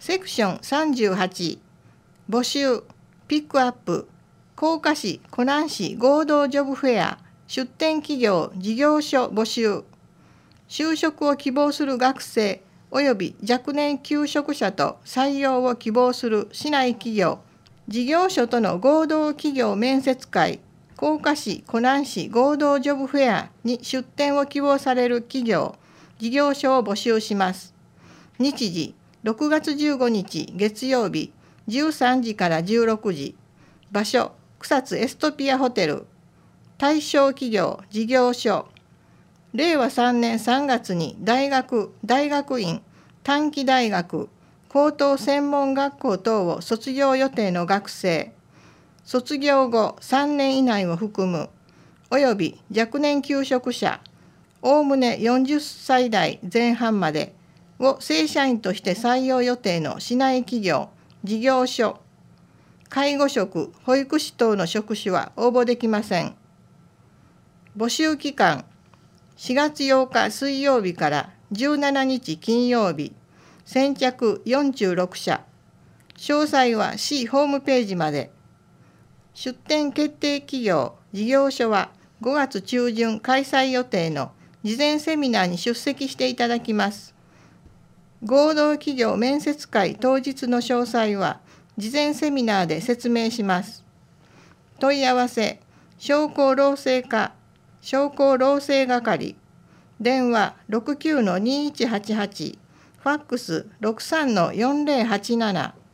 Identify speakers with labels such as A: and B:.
A: セクション38、募集、ピックアップ、甲賀市湖南市合同ジョブフェア、出展企業事業所募集。就職を希望する学生及び若年求職者と採用を希望する市内企業、事業所との合同企業面接会、甲賀市湖南市合同ジョブフェアに出展を希望される企業、事業所を募集します。日時、6月15日月曜日、13時から16時。場所、草津エストピアホテル。対象企業、事業所。令和3年3月に大学、大学院、短期大学、高等専門学校等を卒業予定の学生、卒業後3年以内を含む、および若年求職者、おおむね40歳代前半までを正社員として採用予定の市内企業、事業所、介護職、保育士等の職種は応募できません。募集期間、4月8日水曜日から17日金曜日、先着46社。詳細は市ホームページまで。出展決定企業、事業所は5月中旬開催予定の事前セミナーに出席していただきます。合同企業面接会当日の詳細は事前セミナーで説明します。問い合わせ、商工労政課、商工労政係、電話 69-2188、ファックス 63-4087